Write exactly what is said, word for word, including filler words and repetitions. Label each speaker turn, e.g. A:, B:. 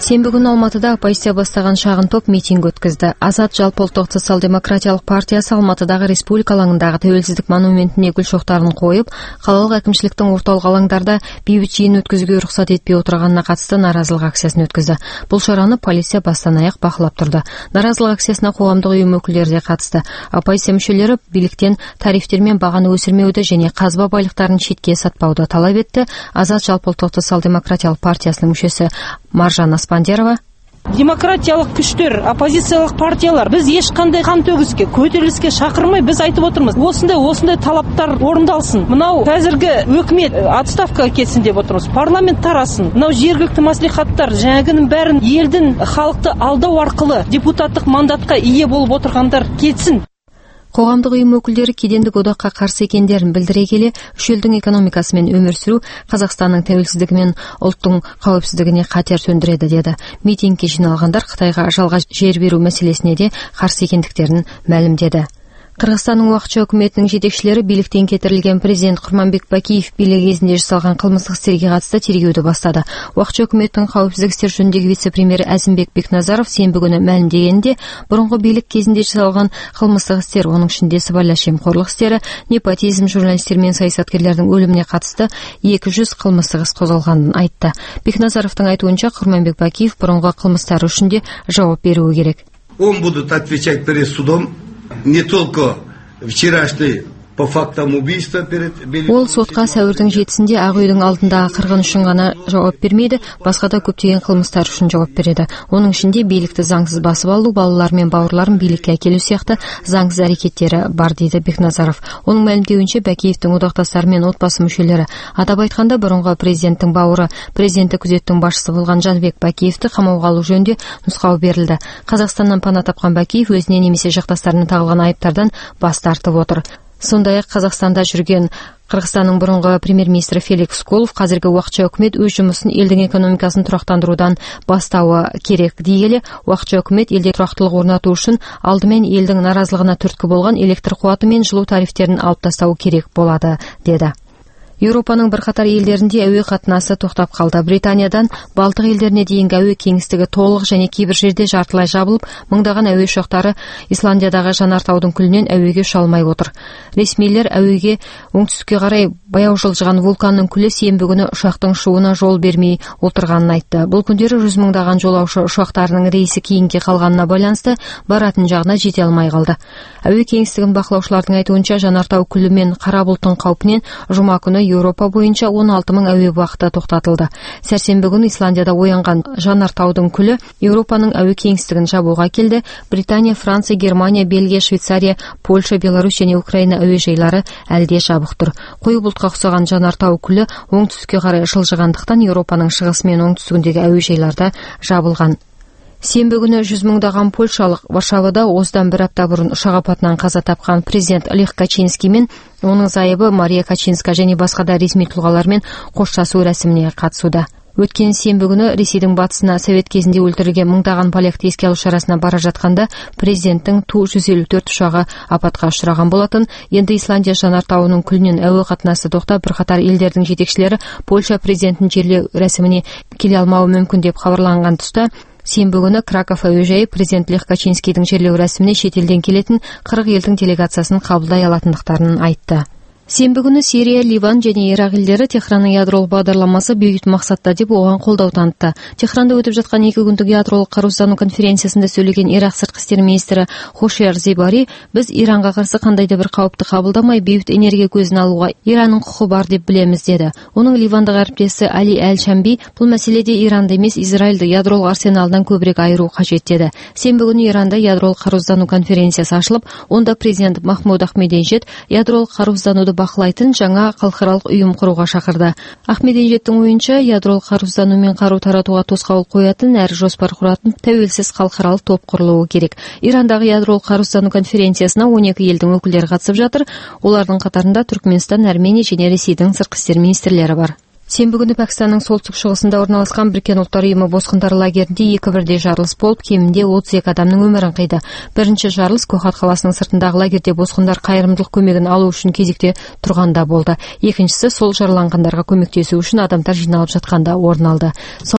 A: Сенбі күні Алматыда оппозиция бастаған шағын топ митинг өткізді. Азат жалпыұлттық социал-демократиялық партиясы Алматыдағы республика алаңындағы тәуелсіздік монументіне гүл шоқтарын қойып, қалалық әкімшіліктің орталық алаңдарда бейбіт жиын өткізуге рұқсат етпей отырғанына қатысты наразылық акциясын өткізді. Бұл шараны полиция бастан аяқ бақылап тұрды. Наразылық акциясына қоғамдық ұйым өкілдері де қатысты. Оппозиция мүшелері биліктен тарифтер мен бағаны өсірмеуді және қазба байлықтарын шетке сатпауды талап етті. Азат жалпыұлттық социал-демократиялық партиясының мүшесі Маржан Аспандерова:
B: демократиялық күштер, оппозициялық партиялар біз ешқандай қан төгіске, көтеріліске шақырмай біз айтып отырмыз. Осындай осындай талаптар орындалсын. Мынау қазіргі өкімет отставкаға кетсін деп отырмыз. Парламент тарасын. Мынау жергілікті мәслихаттар жаңағының бәрін елдің халықты алдау арқылы депутаттық мандатқа ие болып отырғандар кетсін.
A: Қоғамдық ұйым өкілдері кедендік одаққа қарсы екендерін білдіре келе, үш елдің экономикасымен өмір сүру Қазақстанның тәуелсіздігі мен ұлттың қауіпсіздігіне қатер төндіреді деді. Митингке жиналғандар Қытайға жалға жер беру мәселесіне де қарсы екендіктерін мәлімдеді. Қырғызстанның уақытша үкіметінің жетекшілері биліктен кетірілген президент Құрманбек Бакиев билігі кезінде жасалған қылмыстық істерге қатысты тергеуді бастады. Уақытша үкіметтің қауіпсіздік істер жөніндегі вице-премьері Әзімбек Бекназаров сенбі күні мәлімдегенде, бұрынғы билік кезінде жасалған қылмыстық істер, оның ішінде сыбайлас жемқорлық істері, непотизм, журналистер мен саясаткерлердің өліміне қатысты екі жүз қылмыстық іс қозғалғанын айтты. Бекназаровтың айтуынша Құрманбек Бакиев бұрынғы қылмыстары үшін де жауап беруі керек.
C: Он будут отвечать перед судом. Не только вчерашний по фактам убийства перед...
A: Ол сотқа сәуірдің жетісінде Ақ үйдің алдындағы қырғын үшін ғана жауап бермейді, басқа да көптеген қылмыстар үшін жауап береді. Оның ішінде билікті заңсыз басып алу, балалар мен бауырларын билікке әкелу сияқты заңсыз әрекеттері бар, дейді Бекназаров. Оның мәлімдеуінше Бәкиевтің одақтастары мен отбасы мүшелері, атап айтқанда бұрынғы президенттің бауыры, президенті күзеттің басшысы болған Жанбек Бәкиевті қамауға алу жөнінде нұсқау берілді. Қазақстаннан пана тапқан Бәкиев өзіне немесе жақтастарына тағылған айыптардан бас тартып отыр. Сондай-ақ Қазақстанда жүрген Қырғызстанның бұрынғы премьер-министрі Феликс Скулов қазіргі уақытша үкімет өз жұмысын елдің экономикасын тұрақтандырудан бастауы керек дей келе, уақытша үкімет елде тұрақтылық орнату үшін алдымен елдің наразылығына түрткі болған электр қуаты мен жылу тарифтерін алып тастау керек болады, деді. Еуропаның бірқатар елдерінде әуе қатынасы тоқтап қалды. Британиядан Балтық елдеріне дейінгі әуе кеңістігі толық және кейбір жерде жартылай жабылып, мыңдаған әуе ұшақтары Исландиядағы жанартаудың күлінен әуеге ұша алмай отыр. Ресмилер әуеге оңтүстікке қарай баяу жылжыған вулканның күлі сенбі күні ұшақтың ұшуына жол бермей отырғанын айтты. Бұл күндері жүз мыңдаған жолаушы ұшақтарының рейсі кейінге қалғанына байланысты баратын жағына жете алмай қалды. Әуе кеңістігін бақылаушылардың айтуынша жанартау күлі мен қара бұлттың қаупінен жұма күні Еуропа бойынша он алты мың әуе уақыты тоқтатылды. Сәрсенбі күні Исландияда оянған жанартаудың күлі Еуропаның әуе кеңістігін жабуға келді. Британия, Франция, Германия, Бельгия, Швейцария, Польша, Беларусь және Украина әуежайлары әлде жабық тұр. Қою бұлтқа ұқсаған жанартау күлі оңтүстікке қарай жылжығандықтан Еуропаның шығысы мен оңтүстігіндегі әуежайларда жабылған. Сенбі күні жүз мыңдаған польшалық Варшавада осыдан бір апта бұрын ұшақ апатынан қаза тапқан президент Лех Качинский мен оның зайыбы Мария Качинска және басқа да ресми тұлғалармен қоштасу рәсіміне қатысуда. Өткен сенбі күні Ресейдің батысына совет кезінде өлтірілген мыңдаған поляқты еске алу шарасына бара жатқанда президенттің Ту жүз елу төрт ұшағы апатқа ұшыраған болатын. Енді Исландия жанартауының күлінен әуе қатынасы тоқтап, бірқатар елдердің жетекшілері Польша президентін жерлеу рәсіміне келе алмауы мүмкін деп хабарланған тұста, сенбі күні Краков әуежайы президент Лех Качинскийдің жерлеу рәсіміне шетелден келетін қырық елдің делегациясын қабылдай алатындықтарын айтты. Сенбі күні Сирия, Ливан және Ирак елдері Техранның ядролық бағдарламасы бейбіт мақсатта деп оған қолдау танытты. Техранда өтіп жатқан екі күндік ядролық қарусыздану конференциясында сөйлеген Ирак сыртқы істер министрі Хошияр Зебари, біз Иранға қарсы қандай да бір қауіпті қабылдамай бейбіт энергия көзін алуға Иранның құқы бар деп білеміз, деді. Оның ливандық әріптесі Али Әл-Шамби бұл мәселеде Иранды емес Израильді ядролық арсеналдан көбірек айыру қажет, деді. Сенбі күні Иранда ядролық қарусыздану конференциясы ашылып, онда президент Махмуд Ахмединежад ядролық қарусыздануды бақылайтын жаңа халықаралық ұйым құруға шақырды. Ахмединежадтың ойынша, ядролық қарусыздану мен қару таратуға тосқауыл қоятын әрі жоспар құратын тәуелсіз халықаралық топ құрылуы керек. Ирандағы ядролық қарусыздану конференциясына он екі елдің өкілдері қатысып жатыр. Олардың қатарында Түркменстан, Армения және Ресейдің сыртқы істер министрлері бар. Сенбі күні Пәкістанның солтүстік шығысында орналасқан Біріккен ұлттар ұйымы босқындар лагерінде екі бірдей жарылыс болып, кемінде отыз екі адамның өмірін қиды. Бірінші жарылыс Кохат қаласының сыртындағы лагерде босқындар қайырымдылық көмегін алу үшін кезекте тұрғанда болды. Екіншісі сол жараланғандарға көмектесу үшін адамдар жиналып жатқанда орын алды.